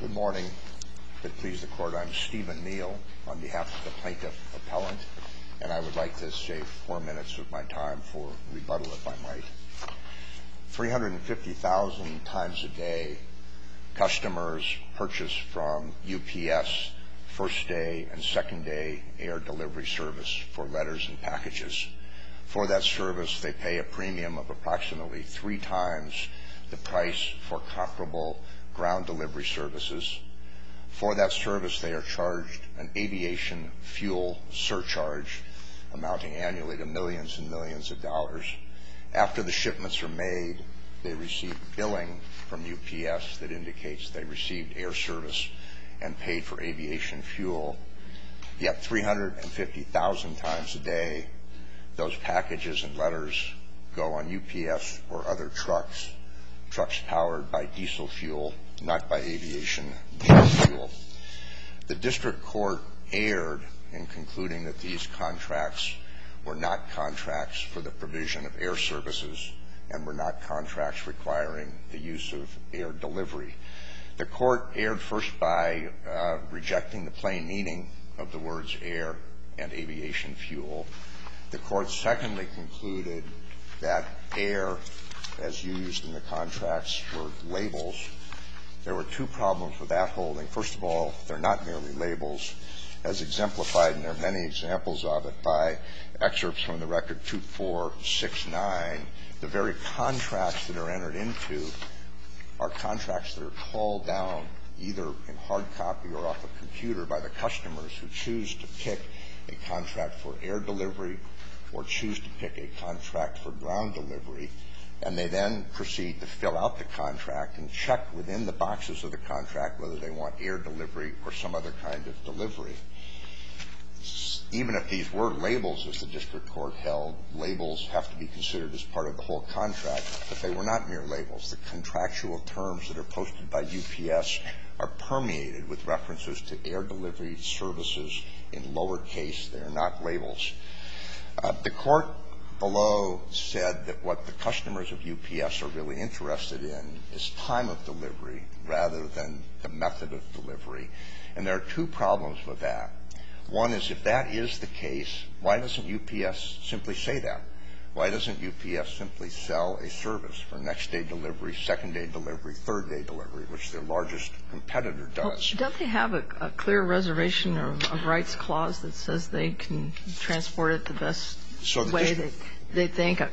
Good morning. If it please the Court, I'm Stephen Neal on behalf of the plaintiff appellant, and I would like to save 4 minutes of my time for rebuttal, if I might. 350,000 times a day, customers purchase from UPS first-day and second-day air delivery service for letters and packages. For that service, they pay a premium of approximately 3 times the price for comparable ground delivery services. For that service, they are charged an aviation fuel surcharge amounting annually to millions and millions of dollars. After the shipments are made, they receive billing from UPS that indicates they received air service and paid for aviation fuel. Yet 350,000 times a day, those packages and letters go on UPS or other trucks powered by diesel fuel, not by aviation jet fuel. The district court erred in concluding that these contracts were not contracts for the provision of air services and were not contracts requiring the use of air delivery. The court erred first by rejecting the plain meaning of the words air and aviation fuel. The court secondly concluded that air, as used in the contracts, were labels. There were 2 problems with that holding. First of all, they're not merely labels, as exemplified, and there are many examples of it, by excerpts from the record 2469. The very contracts that are entered into are contracts that are called down either in hard copy or off a computer by the customers who choose to pick a contract for air delivery or choose to pick a contract for ground delivery, and they then proceed to fill out the contract and check within the boxes of the contract whether they want air delivery or some other kind of delivery. Even if these were labels, as the district court held, labels have to be considered as part of the whole contract, but they were not mere labels. The contractual terms that are posted by UPS are permeated with references to air delivery services in lowercase. They are not labels. The court below said that what the customers of UPS are really interested in is time of delivery rather than the method of delivery. And there are 2 problems with that. One is, if that is the case, why doesn't UPS simply say that? Why doesn't UPS simply sell a service for next-day delivery, second-day delivery, third-day delivery, which their largest competitor does? Don't they have a clear reservation of rights clause that says they can transport it the best way they think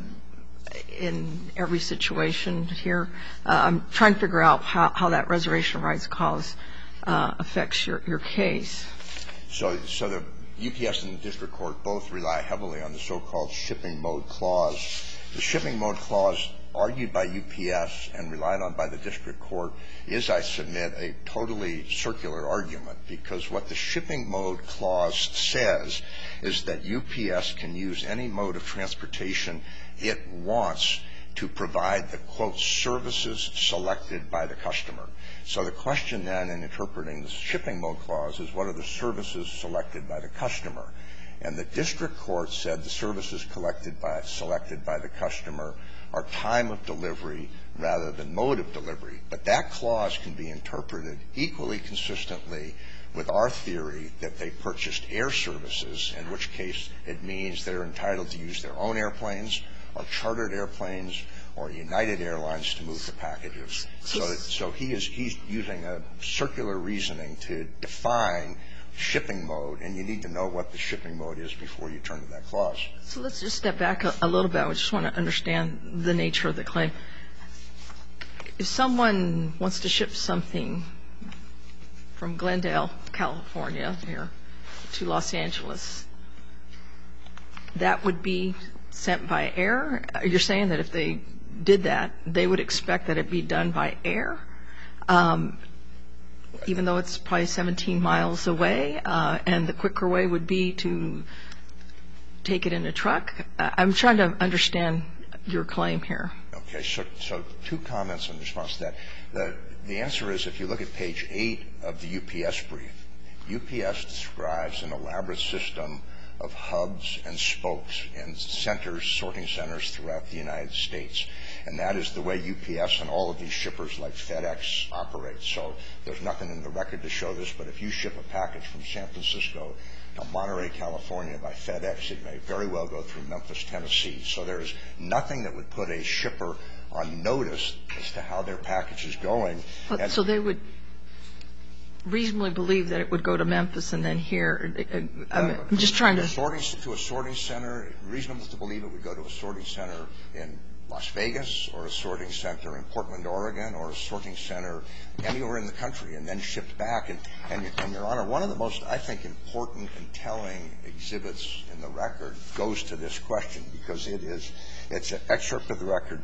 in every situation here? I'm trying to figure out how that reservation of rights clause affects your case. So the UPS and the district court both rely heavily on the so-called shipping mode clause. The shipping mode clause, argued by UPS and relied on by the district court, is, I submit, a totally circular argument, because what the shipping mode clause says is that UPS can use any mode of transportation it wants to provide the, quote, services selected by the customer. So the question then in interpreting the shipping mode clause is, what are the services selected by the customer? And the district court said the services selected by the customer are time of delivery rather than mode of delivery. But that clause can be interpreted equally consistently with our theory that they purchased air services, in which case it means they're entitled to use their own airplanes or chartered airplanes or United Airlines to move the packages. So he's using a circular reasoning to define shipping mode, and you need to know what the shipping mode is before you turn to that clause. So let's just step back a little bit. I just want to understand the nature of the claim. If someone wants to ship something from Glendale, California, here to Los Angeles, that would be sent by air? You're saying that if they did that, they would expect that it be done by air, even though it's probably 17 miles away, and the quicker way would be to take it in a truck? I'm trying to understand your claim here. Okay, so 2 comments in response to that. The answer is, if you look at page 8 of the UPS brief, UPS describes an elaborate system of hubs and spokes and centers, sorting centers throughout the United States. and that is the way UPS and all of these shippers like FedEx operate. So there's nothing in the record to show this, but if you ship a package from San Francisco to Monterey, California by FedEx, it may very well go through Memphis, Tennessee. So there is nothing that would put a shipper on notice as to how their package is going. So they would reasonably believe that it would go to Memphis and then here. I'm just trying to. To a sorting center, reasonable to believe it would go to a sorting center in Las Vegas or a sorting center in Portland, Oregon, or a sorting center anywhere in the country and then shipped back. And Your Honor, one of the most, I think, important and telling exhibits in the record goes to this question, because it's an excerpt of the record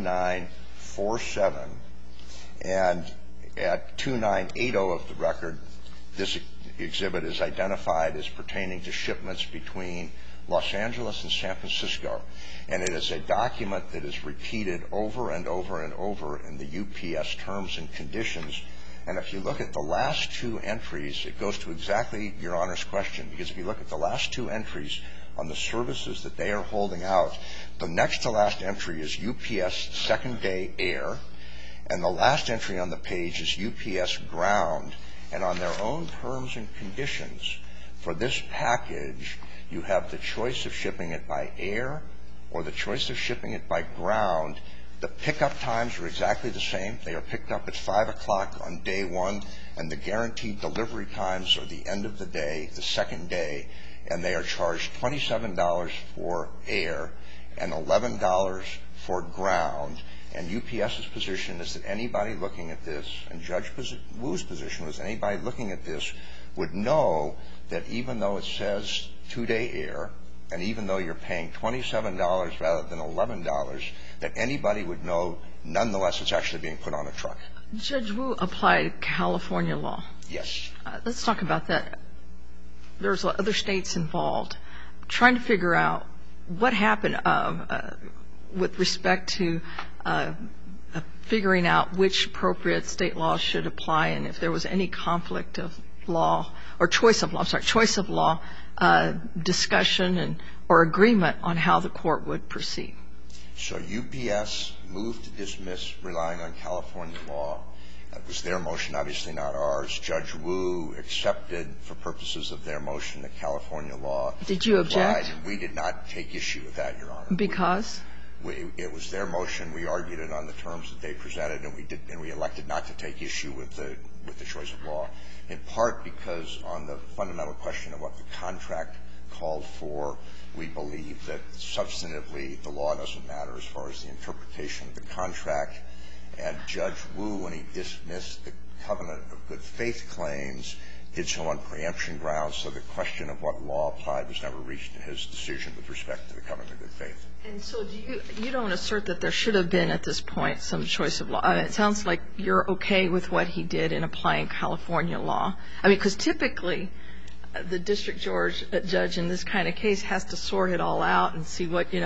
2947, and at 2980 of the record, this exhibit is identified as pertaining to shipments between Los Angeles and San Francisco. And it is a document that is repeated over and over and over in the UPS terms and conditions. And if you look at the last two entries, it goes to exactly Your Honor's question, because if you look at the last two entries on the services that they are holding out, the next to last entry is UPS second day air, and the last entry on the page is UPS ground. And on their own terms and conditions for this package, you have the choice of shipping it by air or the choice of shipping it by ground. The pickup times are exactly the same. They are picked up at 5 o'clock on day one, and the guaranteed delivery times are the end of the day, the second day, and they are charged $27 for air and $11 for ground. And UPS's position is that anybody looking at this, and Judge Wu's position was anybody looking at this would know that even though it says two-day air, and even though you're paying $27 rather than $11, that anybody would know nonetheless it's actually being put on a truck. Judge Wu applied California law. Yes. Let's talk about that. There's other states involved. I'm trying to figure out what happened with respect to figuring out which appropriate state laws should apply, and if there was any conflict of law or choice of law discussion or agreement on how the court would proceed. So UPS moved to dismiss relying on California law. That was their motion, obviously not ours. Judge Wu accepted, for purposes of their motion, that California law. Did you object? We did not take issue with that, Your Honor. Because? It was their motion. We argued it on the terms that they presented, and we elected not to take issue with the choice of law, in part because on the fundamental question of what the contract called for, we believe that substantively the law doesn't matter as far as the interpretation of the contract. And Judge Wu, when he dismissed the covenant of good faith claims, did so on preemption grounds, so the question of what law applied was never reached in his decision with respect to the covenant of good faith. And so you don't assert that there should have been at this point some choice of law? It sounds like you're okay with what he did in applying California law. I mean, because typically the district judge in this kind of case has to sort it all out and see what,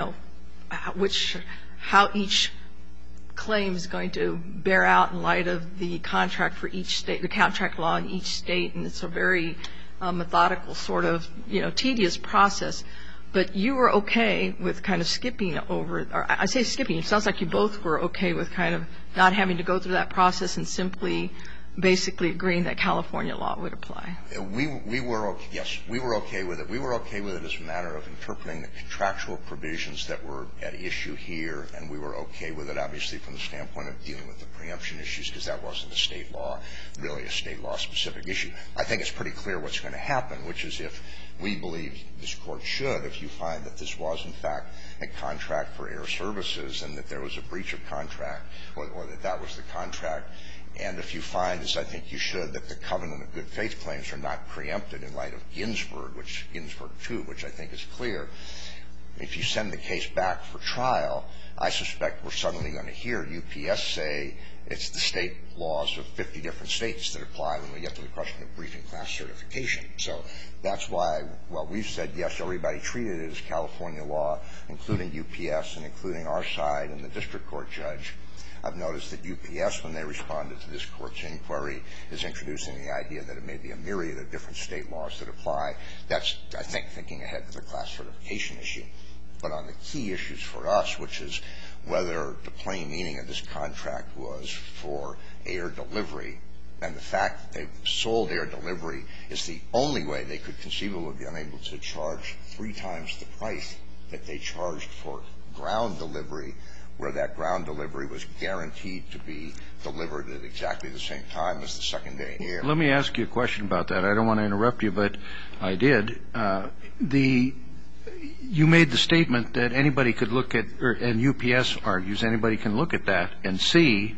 how each claim is going to bear out in light of the contract for each state, the contract law in each state, and it's a very methodical sort of, tedious process. But you were okay with kind of skipping over, or I say skipping, it sounds like you both were okay with kind of not having to go through that process and simply basically agreeing that California law would apply. We were okay with it. We were okay with it as a matter of interpreting the contractual provisions that were at issue here, and we were okay with it, obviously, from the standpoint of dealing with the preemption issues, because that wasn't a state law, really a state law specific issue. I think it's pretty clear what's going to happen, which is if we believe this Court should, if you find that this was, in fact, a contract for air services and that there was a breach of contract, or that that was the contract, and if you find, as I think you should, that the covenant of good faith claims are not preempted in light of Ginsburg 2, which I think is clear, if you send the case back for trial, I suspect we're suddenly going to hear UPS say it's the state laws of 50 different states that apply when we get to the question of briefing class certification. So that's why, well, we've said, yes, everybody treated it as California law, including UPS and including our side and the district court judge. I've noticed that UPS, when they responded to this Court's inquiry, is introducing the idea that it may be a myriad of different state laws that apply. That's, I think, thinking ahead to the class certification issue. But on the key issues for us, which is whether the plain meaning of this contract was for air delivery, and the fact that they sold air delivery is the only way they could conceivably be unable to charge 3 times the price that they charged for ground delivery, where that ground delivery was guaranteed to be delivered at exactly the same time as the second-day air. Let me ask you a question about that. I don't want to interrupt you, but I did. You made the statement that anybody could look at, and UPS argues anybody can look at that and see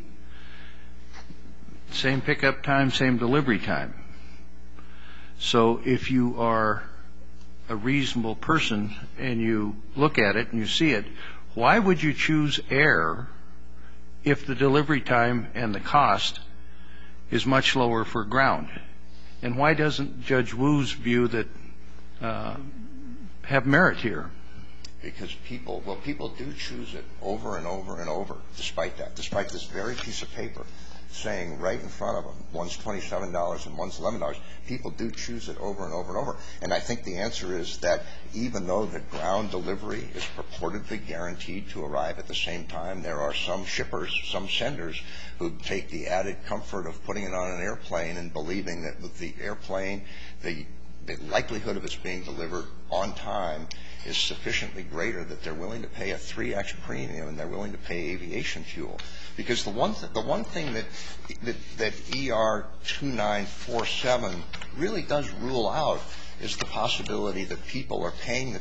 same pickup time, same delivery time. So if you are a reasonable person and you look at it and you see it, why would you choose air if the delivery time and the cost is much lower for ground? And why doesn't Judge Wu's view that have merit here? Because people do choose it over and over and over, despite that, despite this very piece of paper saying right in front of them, one's $27 and one's $11. People do choose it over and over and over. And I think the answer is that even though the ground delivery is purportedly guaranteed to arrive at the same time, there are some shippers, some senders, who take the added comfort of putting it on an airplane and believing that with the airplane, the likelihood of its being delivered on time is sufficiently greater that they're willing to pay a 3x premium and they're willing to pay aviation fuel. Because the one thing that ER 2947 really does rule out is the possibility that people are paying the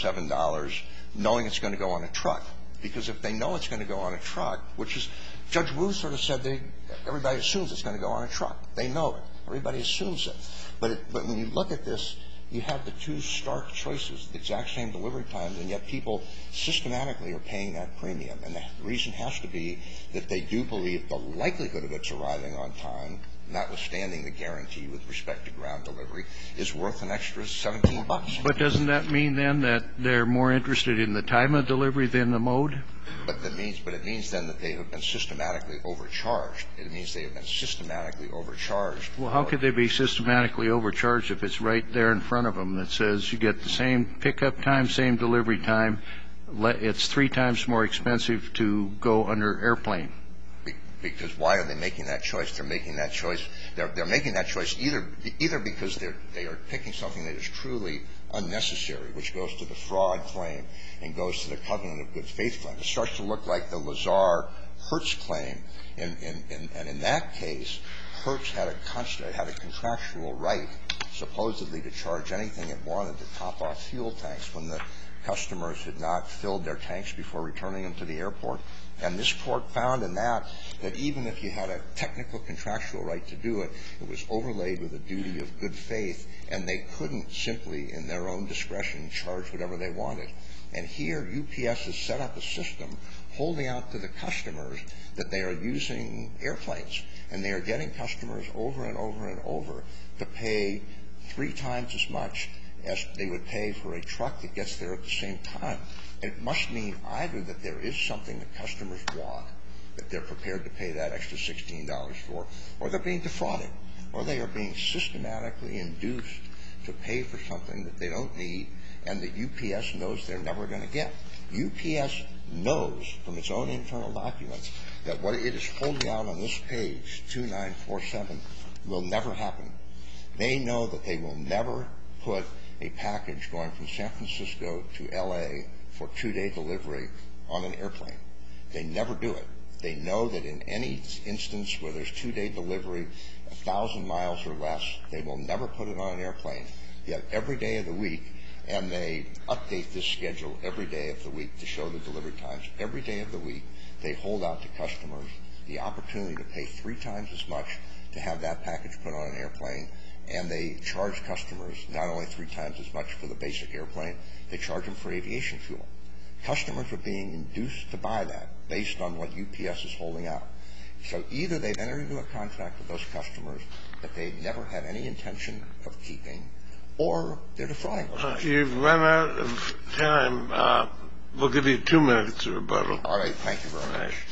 $27 knowing it's going to go on a truck. Because if they know it's going to go on a truck, which is, Judge Wu sort of said everybody assumes it's going to go on a truck. They know it. Everybody assumes it. But when you look at this, you have the two stark choices, the exact same delivery times, and yet people systematically are paying that premium. And the reason has to be that they do believe the likelihood of its arriving on time, notwithstanding the guarantee with respect to ground delivery, is worth an extra $17. But doesn't that mean then that they're more interested in the time of delivery than the mode? But it means then that they have been systematically overcharged. It means they have been systematically overcharged. Well, how could they be systematically overcharged if it's right there in front of them that says you get the same pickup time, same delivery time, it's 3 times more expensive to go under airplane? Because why are they making that choice? They're making that choice. They're making that choice either because they are picking something that is truly unnecessary, which goes to the fraud claim and goes to the covenant of good faith claim. It starts to look like the Lazar-Hertz claim. And in that case, Hertz had a contractual right, supposedly, to charge anything it wanted to top off fuel tanks when the customers had not filled their tanks before returning them to the airport. And this court found in that even if you had a technical contractual right to do it, it was overlaid with a duty of good faith, and they couldn't simply, in their own discretion, charge whatever they wanted. And here, UPS has set up a system holding out to the customers that they are using airplanes, and they are getting customers over and over and over to pay 3 times as much as they would pay for a truck that gets there at the same time. It must mean either that there is something that customers want, that they're prepared to pay that extra $16 for, or they're being defrauded, or they are being systematically induced to pay for something that they don't need and that UPS knows they're never going to get. UPS knows from its own internal documents that what it is holding out on this page, 2947, will never happen. They know that they will never put a package going from San Francisco to L.A. for 2-day delivery on an airplane. They never do it. They know that in any instance where there's 2-day delivery, 1,000 miles or less, they will never put it on an airplane. Yet every day of the week, and they update this schedule every day of the week to show the delivery times. Every day of the week, they hold out to customers the opportunity to pay 3 times as much to have that package put on an airplane. And they charge customers not only 3 times as much for the basic airplane, they charge them for aviation fuel. Customers are being induced to buy that based on what UPS is holding out. So either they've entered into a contract with those customers that they never had any intention of keeping, or they're defrauding those customers. You've run out of time. We'll give you 2 minutes to rebuttal. All right. Thank you very much.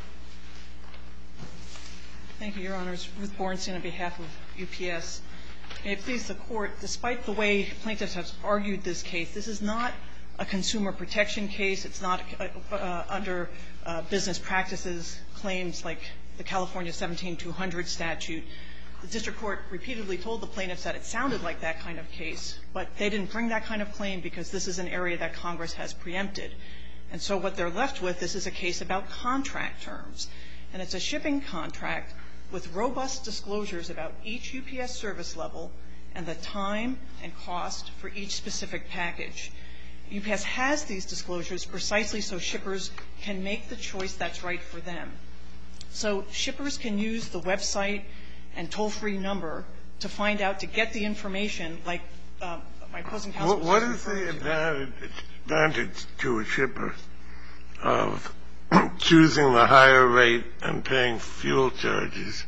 Thank you, Your Honors. Ruth Borenstein on behalf of UPS. May it please the Court, despite the way plaintiffs have argued this case, this is not a consumer protection case. It's not under business practices claims like the California 17200 statute. The district court repeatedly told the plaintiffs that it sounded like that kind of case, but they didn't bring that kind of claim because this is an area that Congress has preempted. And so what they're left with, this is a case about contract terms. And it's a shipping contract with robust disclosures about each UPS service level and the time and cost for each specific package. UPS has these disclosures precisely so shippers can make the choice that's right for them. So shippers can use the website and toll-free number to find out, to get the information, like my opposing counsel was What is the advantage to a shipper of choosing the higher rate and paying fuel charges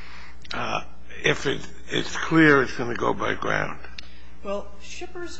if it's clear it's going to go by ground? Well, shippers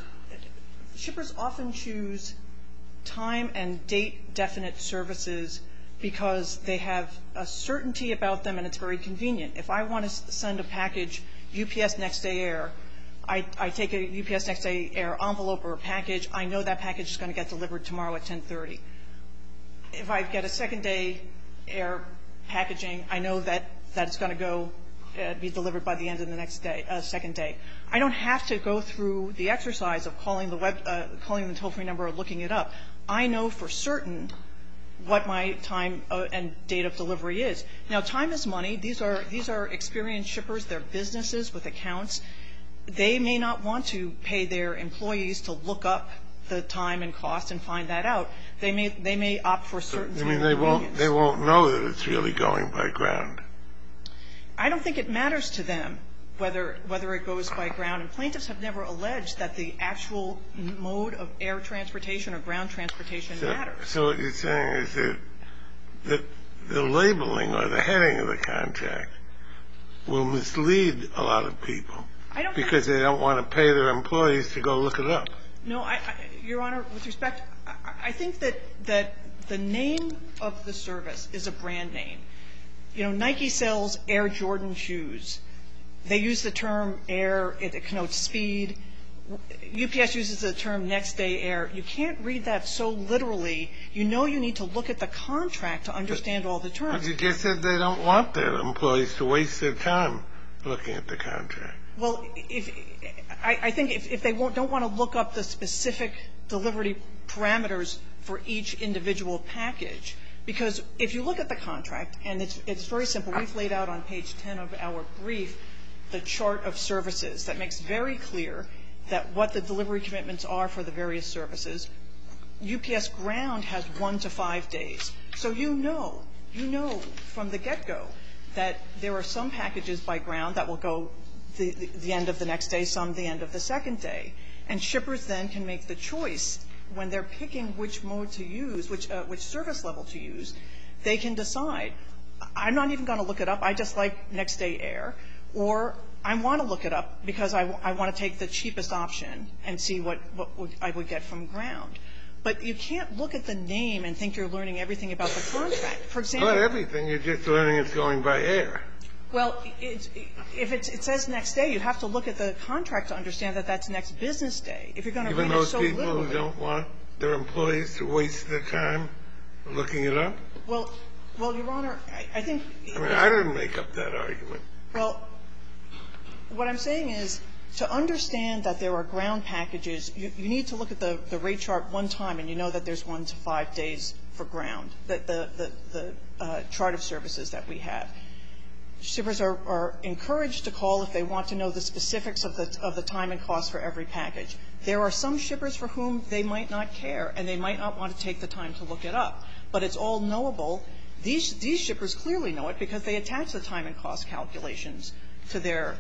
often choose time and date definite services because they have a certainty about them and it's very convenient. If I want to send a package UPS Next Day Air, I take a UPS Next Day Air envelope or a package. I know that package is going to get delivered tomorrow at 10:30. If I get a second day air packaging, I know that it's going to go be delivered by the end of the next day, second day. I don't have to go through the exercise of calling the toll-free number or looking it up. I know for certain what my time and date of delivery is. Now, time is money. These are experienced shippers. They're businesses with accounts. They may not want to pay their employees to look up the time and cost and find that out. They may opt for certainty. I mean, they won't know that it's really going by ground. I don't think it matters to them whether it goes by ground. And plaintiffs have never alleged that the actual mode of air transportation or ground transportation matters. So what you're saying is that the labeling or the heading of the contract will mislead a lot of people because they don't want to pay their employees to go look it up. No, Your Honor, with respect, I think that the name of the service is a brand name. You know, Nike sells Air Jordan shoes. They use the term air. It connotes speed. UPS uses the term next day air. You can't read that so literally. You know you need to look at the contract to understand all the terms. But you just said they don't want their employees to waste their time looking at the contract. Well, I think if they don't want to look up the specific delivery parameters for each individual package, because if you look at the contract, and it's very simple. We've laid out on page 10 of our brief the chart of services that makes very clear that what the delivery commitments are for the various services. UPS Ground has 1 to 5 days. So you know from the get-go that there are some packages by ground that will go the end of the next day, some the end of the second day. And shippers then can make the choice when they're picking which mode to use, which service level to use. They can decide, I'm not even going to look it up. I just like next day air. Or I want to look it up because I want to take the cheapest option and see what I would get from ground. But you can't look at the name and think you're learning everything about the contract. For example, not everything. You're just learning it's going by air. Well, if it says next day, you have to look at the contract to understand that that's next business day. If you're going to read it so literally. Even those people who don't want their employees to waste their time looking it up? Well, Your Honor, I think. I mean, I didn't make up that argument. Well, what I'm saying is to understand that there are ground packages, you need to look at the rate chart one time and you know that there's 1 to 5 days for ground, the chart of services that we have. Shippers are encouraged to call if they want to know the specifics of the time and cost for every package. There are some shippers for whom they might not care and they might not want to take the time to look it up. But it's all knowable. These shippers clearly know it because they attach the time and cost calculations to their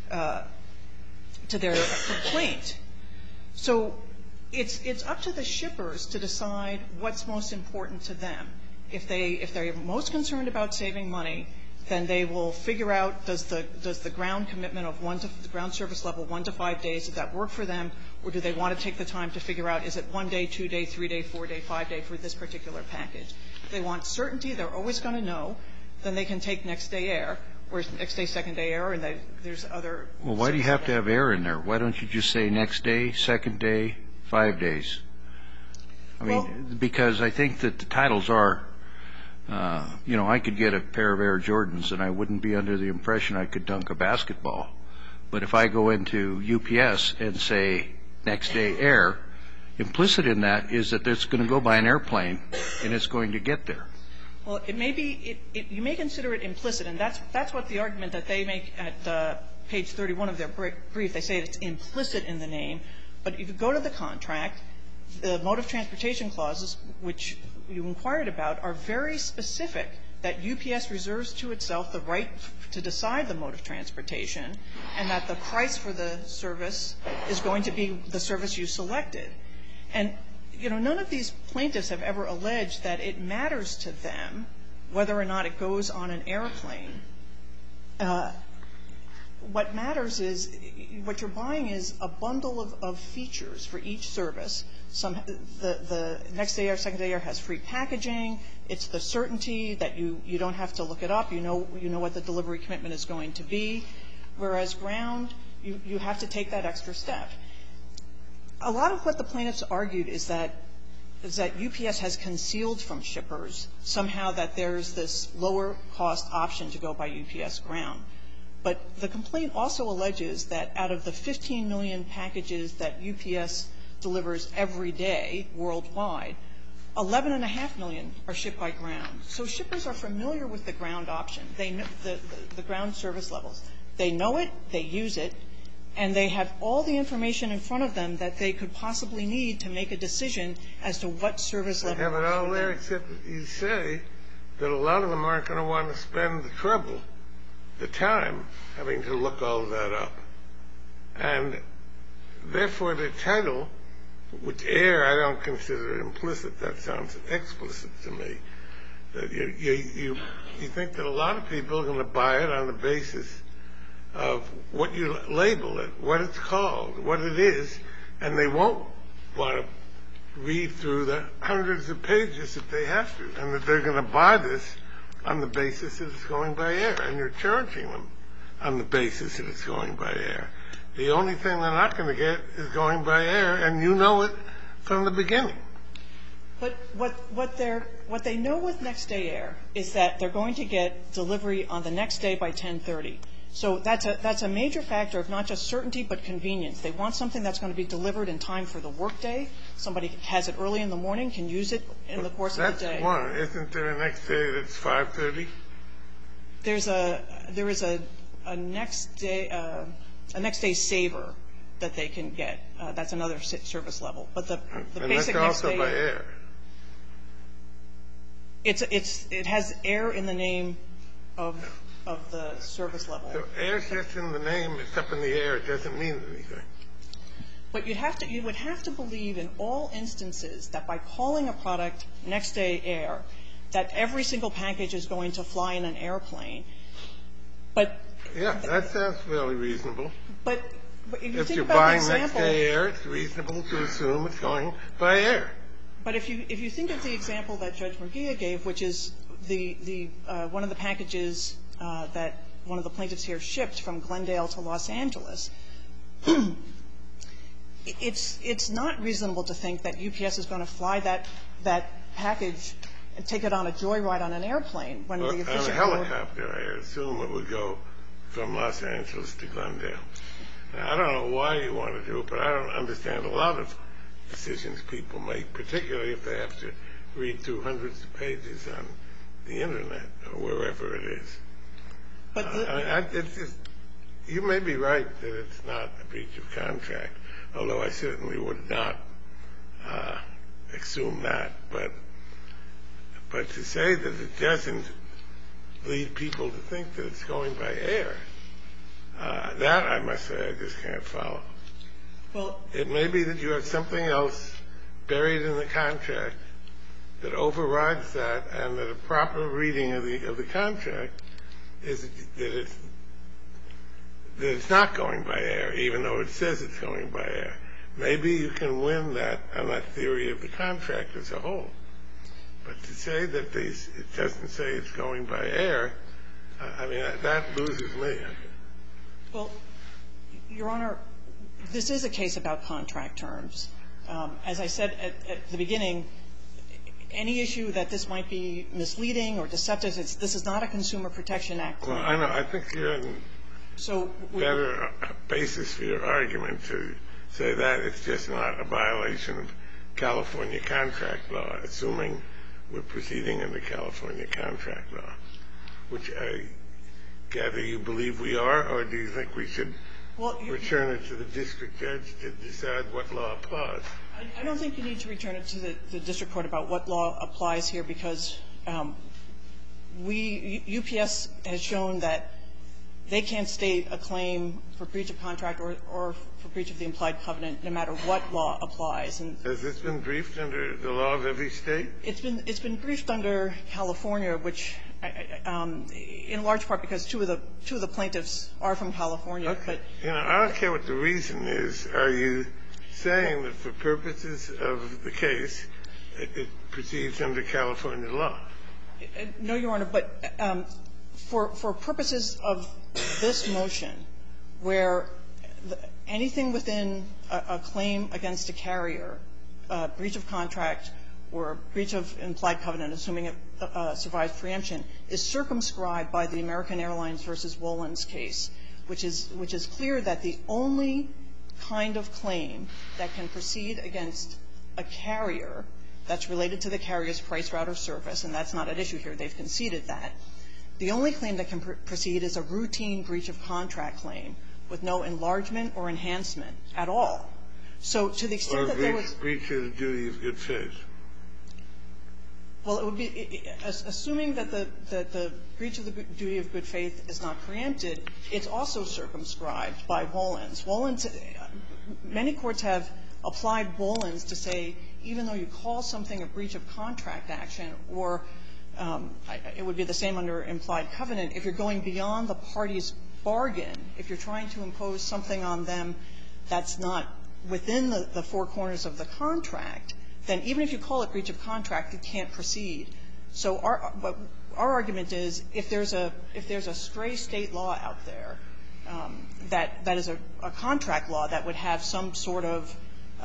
complaint. So it's up to the shippers to decide what's most important to them. If they're most concerned about saving money, then they will figure out does the ground commitment of the ground service level 1 to 5 days, does that work for them, or do they want to take the time to figure out is it 1 day, 2 day, 3 day, 4 day, 5 day for this particular package. If they want certainty, they're always going to know, then they can take next day air. or next day, second day air, and there's other. Well, why do you have to have air in there? Why don't you just say next day, second day, 5 days? I mean, because I think that the titles are, I could get a pair of Air Jordans and I wouldn't be under the impression I could dunk a basketball. But if I go into UPS and say next day air, implicit in that is that it's going to go by an airplane and it's going to get there. Well, it may be, you may consider it implicit, and that's what the argument that they make at page 31 of their brief. They say it's implicit in the name, but if you go to the contract, the mode of transportation clauses, which you inquired about, are very specific that UPS reserves to itself the right to decide the mode of transportation, and that the price for the service is going to be the service you selected. And, none of these plaintiffs have ever alleged that it matters to them whether or not it goes on an airplane. What matters is, what you're buying is a bundle of features for each service. The next day air, second day air has free packaging. It's the certainty that you don't have to look it up. You know what the delivery commitment is going to be. Whereas ground, you have to take that extra step. A lot of what the plaintiffs argued is that UPS has concealed from shippers somehow that there's this lower cost option to go by UPS ground. But the complaint also alleges that out of the 15 million packages that UPS delivers every day worldwide, 11.5 million are shipped by ground. So shippers are familiar with the ground option. They know the ground service levels. They know it, they use it, and they have all the information in front of them that they could possibly need to make a decision as to what service level. They have it all there, except you say that a lot of them aren't going to want to spend the trouble, the time, having to look all that up. And therefore, the title, which air I don't consider implicit, that sounds explicit to me, that you think that a lot of people are going to buy it on the basis of what you label it, what it's called, what it is, and they won't want to read through the hundreds of pages that they have to, and that they're going to buy this on the basis that it's going by air, and you're charging them on the basis that it's going by air. The only thing they're not going to get is going by air, and you know it from the beginning. But what they know with next day air is that they're going to get delivery on the next day by 10:30. So that's a major factor of not just certainty but convenience. They want something that's going to be delivered in time for the workday. Somebody has it early in the morning, can use it in the course of the day. That's one. Isn't there a next day that's 5:30? There is a next day saver that they can get. That's another service level. But the basic next day. And that's also by air. It has air in the name of the service level. So air's just in the name. It's up in the air. It doesn't mean anything. But you would have to believe in all instances that by calling a product next day air, that every single package is going to fly in an airplane. But yeah, that sounds fairly reasonable. But if you're buying next day air, it's reasonable to assume it's going by air. But if you think of the example that Judge Murguia gave, which is the one of the packages that one of the plaintiffs here shipped from Glendale to Los Angeles, it's not reasonable to think that UPS is going to fly that package and take it on a joyride on an airplane when the efficient on a helicopter, I assume it would go from Los Angeles to Glendale. Now, I don't know why you want to do it, but I don't understand a lot of decisions people make, particularly if they have to read through hundreds of pages on the Internet or wherever it is. But you may be right that it's not a breach of contract, although I certainly would not assume that. But to say that it doesn't lead people to think that it's going by air, that, I must say, I just can't follow. Well, it may be that you have something else buried in the contract that overrides that, and that a proper reading of the contract is that it's not going by air, even though it says it's going by air. Maybe you can win that on that theory of the contract as a whole. But to say that it doesn't say it's going by air I mean, that loses me. Well, Your Honor, this is a case about contract terms. As I said at the beginning, any issue that this might be misleading or deceptive, this is not a Consumer Protection Act claim. Well, I know. I think you have a better basis for your argument to say that it's just not a violation of California contract law, assuming we're proceeding under California contract law, which I gather you believe we are, or do you think we should return it to the district judge to decide what law applies? I don't think you need to return it to the district court about what law applies here, because UPS has shown that they can't state a claim for breach of contract or for breach of the implied covenant no matter what law applies. And has this been briefed under the law of every state? It's been briefed under California, which in large part because two of the plaintiffs are from California. Okay. But you know, I don't care what the reason is. Are you saying that for purposes of the case, it proceeds under California law? No, Your Honor, but for purposes of this motion, where anything within a claim against a carrier, breach of contract or breach of implied covenant, assuming it survives preemption, is circumscribed by the American Airlines versus Wolins case, which is clear that the only kind of claim that can proceed against a carrier that's related to the carrier's price, route, or service, and that's not at issue here. They've conceded that. The only claim that can proceed is a routine breach of contract claim with no enlargement or enhancement at all. So to the extent that there was breach of the duty of good faith. Well, it would be assuming that the breach of the duty of good faith is not preempted, it's also circumscribed by Wolins. Wolins, many courts have applied Wolins to say even though you call something a breach of contract action or it would be the same under implied covenant, if you're going beyond the party's bargain, if you're trying to impose something on them that's not within the four corners of the contract, then even if you call it breach of contract, you can't proceed. So our argument is if there's a stray State law out there that is a contract law that would have some sort of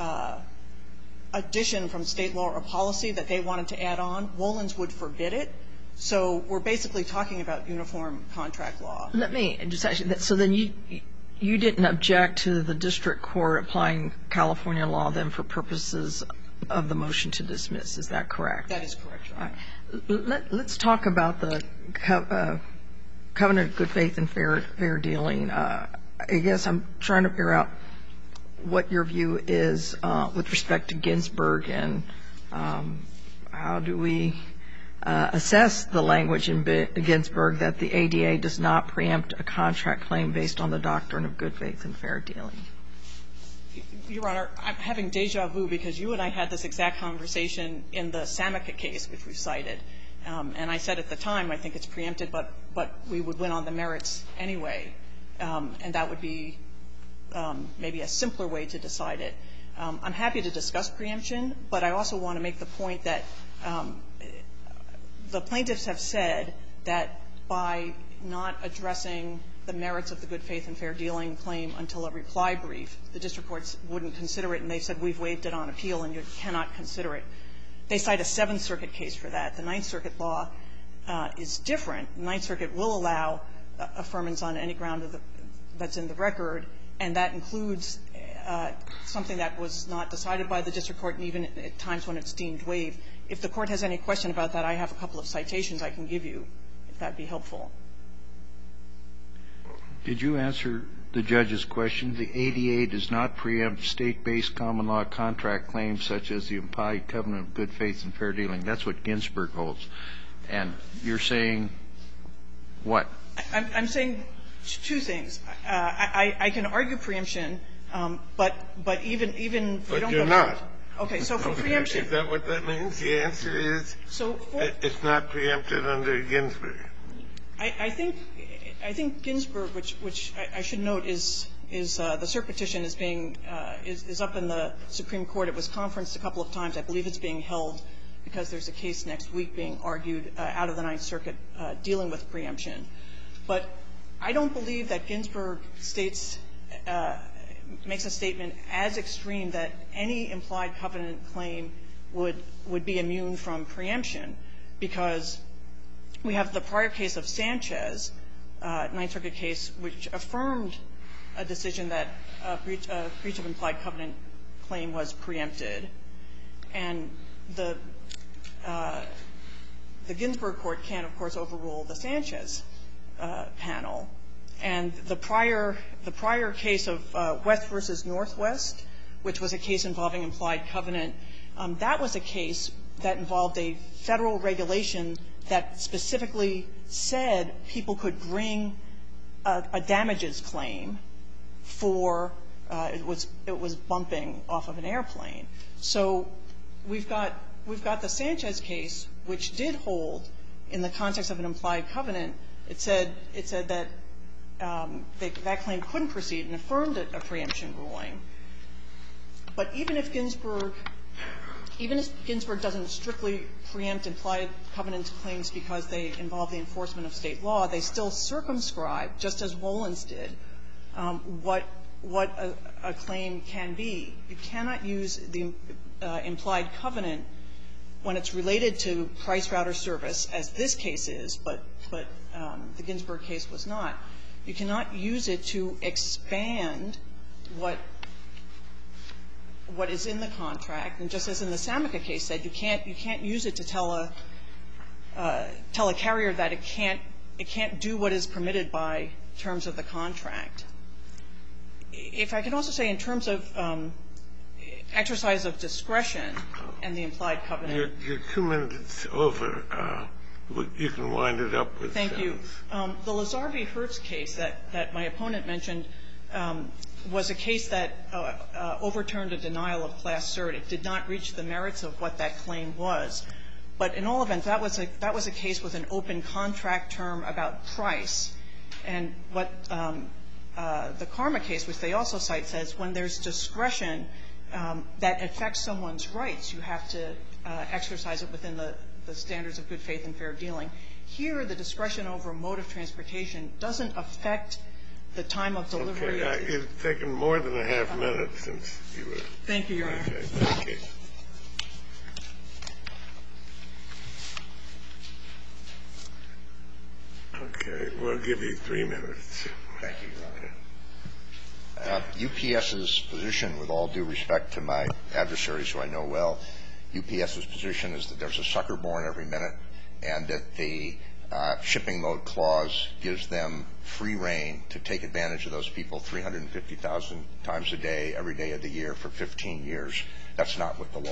addition from State law or policy that they wanted to add on, Wolins would forbid it. So we're basically talking about uniform contract law. Let me just ask you, so then you didn't object to the district court applying California law then for purposes of the motion to dismiss. Is that correct? That is correct, Your Honor. Let's talk about the covenant of good faith and fair dealing. I guess I'm trying to figure out what your view is with respect to Ginsburg and how do we assess the language in Ginsburg that the ADA does not preempt a contract claim based on the doctrine of good faith and fair dealing. Your Honor, I'm having deja vu because you and I had this exact conversation in the Samica case, which we've cited. And I said at the time I think it's preempted, but we would win on the merits anyway. And that would be maybe a simpler way to decide it. I'm happy to discuss preemption, but I also want to make the point that the plaintiffs have said that by not addressing the merits of the good faith and fair dealing claim until a reply brief, the district courts wouldn't consider it, and they said we've waived it on appeal and you cannot consider it. They cite a Seventh Circuit case for that. The Ninth Circuit law is different. The Ninth Circuit will allow affirmance on any ground that's in the record, and that includes something that was not decided by the district court and even at times when it's deemed waived. If the Court has any question about that, I have a couple of citations I can give you, if that would be helpful. Did you answer the judge's question? The ADA does not preempt State-based common law contract claims such as the implied covenant of good faith and fair dealing. That's what Ginsburg holds. And you're saying what? I'm saying two things. I can argue preemption, but even if we don't go to But you're not. Okay. So for preemption. Is that what that means? The answer is it's not preempted under Ginsburg. I think Ginsburg, which I should note is the cert petition is being is up in the Supreme Court. It was conferenced a couple of times. I believe it's being held because there's a case next week being argued out of the Ninth Circuit dealing with preemption. But I don't believe that Ginsburg states makes a statement as extreme that any implied covenant claim would be immune from preemption, because we have the prior case of Sanchez, Ninth Circuit case, which affirmed a decision that a breach of implied covenant claim was preempted. And the Ginsburg court can, of course, overrule the Sanchez panel. And the prior case of West versus Northwest, which was a case involving implied covenant, that was a case that involved a Federal regulation that specifically said people could bring a damages claim for it was bumping off of an airplane. So we've got the Sanchez case, which did hold in the context of an implied covenant. It said that that claim couldn't proceed and affirmed a preemption ruling. But even if Ginsburg doesn't strictly preempt implied covenant claims because they involve the enforcement of State law, they still circumscribe, just as Wolins did, what a claim can be. You cannot use the implied covenant when it's related to price, route, or service, as this case is, but the Ginsburg case was not. You cannot use it to expand what is in the contract. And just as in the Samica case said, you can't use it to tell a carrier that it can't do what is permitted by terms of the contract. If I can also say in terms of exercise of discretion and the implied covenant. You're 2 minutes over. You can wind it up with. Thank you. The Lazar v. Hertz case that my opponent mentioned was a case that overturned a denial of class cert. It did not reach the merits of what that claim was. But in all events, that was a case with an open contract term about price. And what the Karma case, which they also cite, says when there's discretion that affects someone's rights, you have to exercise it within the standards of good faith and fair dealing. Here, the discretion over mode of transportation doesn't affect the time of delivery. Okay. It's taken more than a half minute since you were. Thank you, Your Honor. Okay. Thank you. Okay. We'll give you 3 minutes. Thank you, Your Honor. UPS's position, with all due respect to my adversaries who I know well, UPS's position is that there's a sucker born every minute and that the shipping mode clause gives them free rein to take advantage of those people 350,000 times a day, every day of the year for 15 years. That's not what the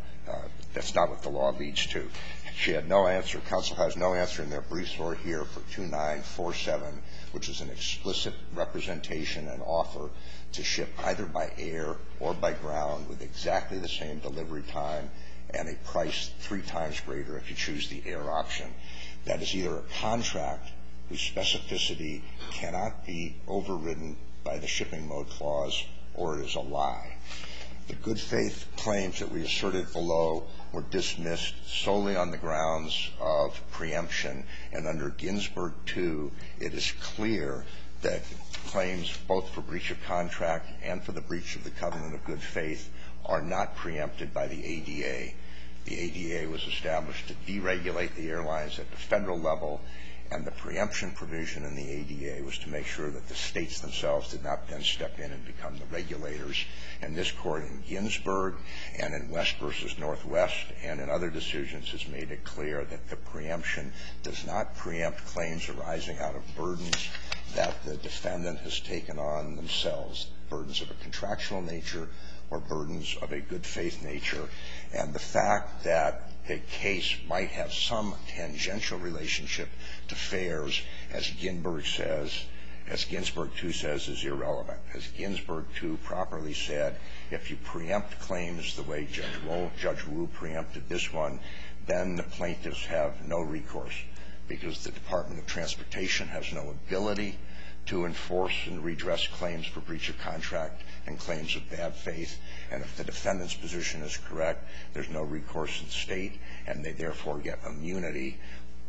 law leads to. She had no answer. Counsel has no answer in their briefs or here for 2947, which is an explicit representation and offer to ship either by air or by ground with exactly the same delivery time and a price 3 times greater if you choose the air option. That is either a contract whose specificity cannot be overridden by the shipping mode clause, or it is a lie. The good faith claims that we asserted below were dismissed solely on the grounds of preemption, and under Ginsburg 2, it is clear that claims both for breach of contract and for the breach of the covenant of good faith are not preempted by the ADA. The ADA was established to deregulate the airlines at the federal level, and the preemption provision in the ADA was to make sure that the states themselves did not then step in and become the regulators. And this court in Ginsburg and in West versus Northwest and in other decisions has made it clear that the preemption does not preempt claims arising out of burdens that the defendant has taken on themselves, burdens of a contractual nature or burdens of a good faith nature. And the fact that a case might have some tangential relationship to fares, as Ginsburg says, as Ginsburg 2 says, is irrelevant. As Ginsburg 2 properly said, if you preempt claims the way Judge Wu preempted this one, then the plaintiffs have no recourse, because the Department of Transportation has no ability to enforce and redress claims for breach of contract and claims of bad faith. And if the defendant's position is correct, there's no recourse in state, and they therefore get immunity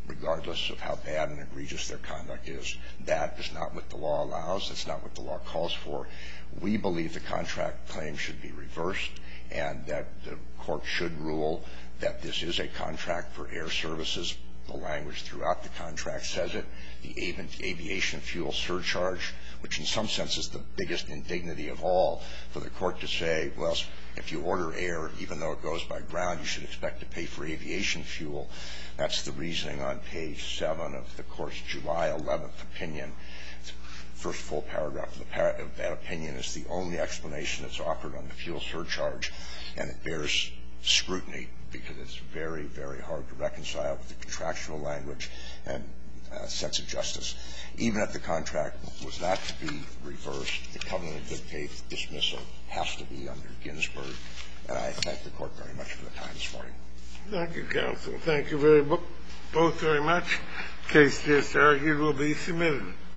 regardless of how bad and egregious their conduct is. That is not what the law allows. That's not what the law calls for. We believe the contract claim should be reversed and that the court should rule that this is a contract for air services. The language throughout the contract says it. The aviation fuel surcharge, which in some sense is the biggest indignity of all, for the court to say, well, if you order air, even though it goes by ground, you should expect to pay for aviation fuel. That's the reasoning on page 7 of the court's July 11th opinion. The first full paragraph of that opinion is the only explanation that's offered on the fuel surcharge, and it bears scrutiny because it's very, very hard to reconcile with the contractual language and sense of justice. Even if the contract was not to be reversed, the covenant of good faith dismissal has to be under Ginsburg. And I thank the court very much for the time this morning. Thank you, counsel. Thank you both very much. The case just argued will be submitted.